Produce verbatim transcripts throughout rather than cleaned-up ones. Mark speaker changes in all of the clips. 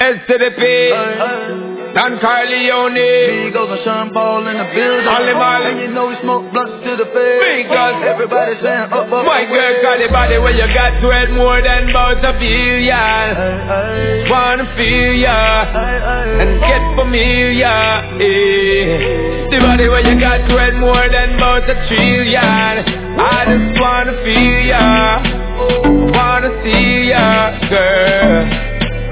Speaker 1: S to the P, Don Corleone,
Speaker 2: Migos and Sean Paul in the building.
Speaker 1: All them all.
Speaker 2: And you know we smoke blunts to the face.
Speaker 1: Because
Speaker 2: everybody saying up, up,
Speaker 1: my girl got the body where you got to it more than about a billion. Wanna feel ya and get familiar. Eh. The body where you got to it more than about a trillion. I just wanna feel ya, wanna see ya, girl.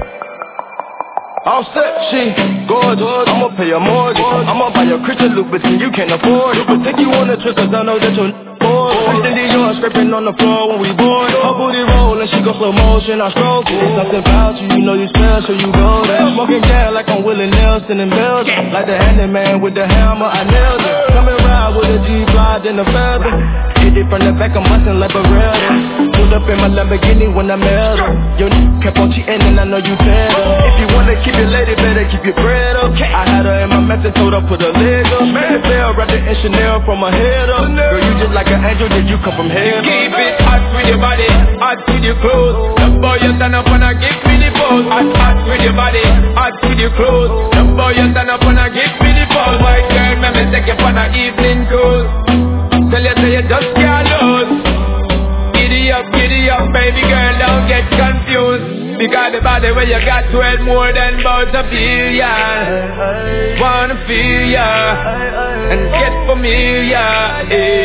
Speaker 3: All set, she gorgeous. I'ma pay your mortgage. I'ma buy your Christian Louboutin, you can't afford it. Take you on a trip cause I know that you're bored. Christian Dior scraping on the floor when we board. Her booty rollin', she go slow motion, I stroke it. It's something about you, you know you special, you go there. Smoking gas like I'm Willie Nelson in Belgium. Like the handyman with the hammer, I nailed it. Coming round with a G-Fly and a feather. Hit it from the back, I'm bustin' like Beretta. Pulled up in my Lamborghini when I met her. Your n***a kept on cheating and I know you fed her. If you wanna keep your lady, better keep your bread up. I had her in my message, told her put her leg up. Man, fell right there in Chanel from her head up. Girl, you just like an angel, did you come from heaven?
Speaker 1: Keep it hot with your body, hot with your clothes. The boy you stand up and I give me the pose. Hot, hot with your body, hot with your clothes. The boy you stand up and I give me the pose. My girl, let me take you on an evening cruise. Tell you, say you just can't lose. Giddy up, giddy up, baby girl, don't get confused. Because the body where you got to it more than about a billion. Wanna feel ya and get familiar.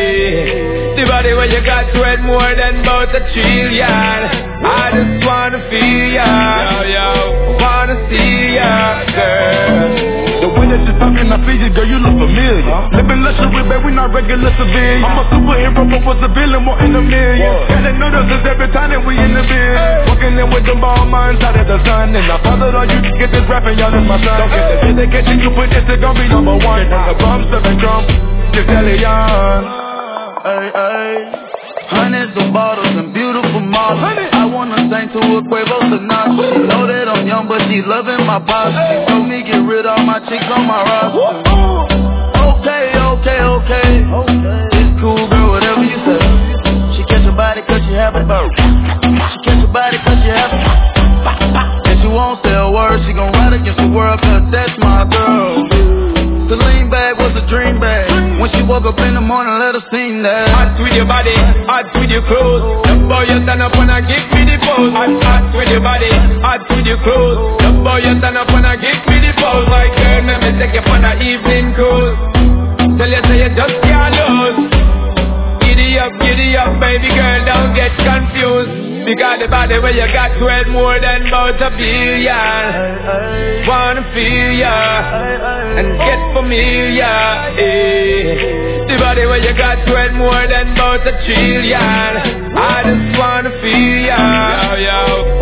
Speaker 1: Eh. The body where you got to it more than about a trillion. I just wanna feel ya, yo, yo. Wanna see ya, girl.
Speaker 3: The way that you're talking, I feel you, girl, you look familiar. Huh? Living luxury, babe, we not regular civilians. I'm a superhero, but was a villain, more in a million. Gotta notice this every time that we in the biz. Hey. Walking in with them ball minds out of the sun. And I followed on you to get this rapping, y'all is my son. Don't get the shit they catch you, put this, it gon' be number one. And the bum, seven Trump, just Elion.
Speaker 2: Hey, hey. Hundreds of bottles and beautiful models. I wanna sing to a Quavo tonight. She know that I'm young, but she loving my posture. She told me get rid of my chicks on my roster. Okay, okay, okay. It's cool, girl, whatever you say. She catch her body cause she have it. She catch her body cause she have it. And she won't say a word. She gon' ride against the world cause that's my girl. The lean bag was a dream bag. When she woke up in the morning, let her sing that.
Speaker 1: Hot with your body, hot with your clothes. The boy you stand up and I give me the pose. Hot, hot with your body, hot with your clothes. The boy you stand up and I give me the pose. My girl, let me take you on an evening cruise. Tell you, say you just can't lose. Giddy up, giddy up, baby girl, don't get confused. Because the body where you got to it more than about a billion. Wanna feel ya and get familiar. Eh. The body where you got to it more than about a trillion. I just wanna feel ya, yo, yo.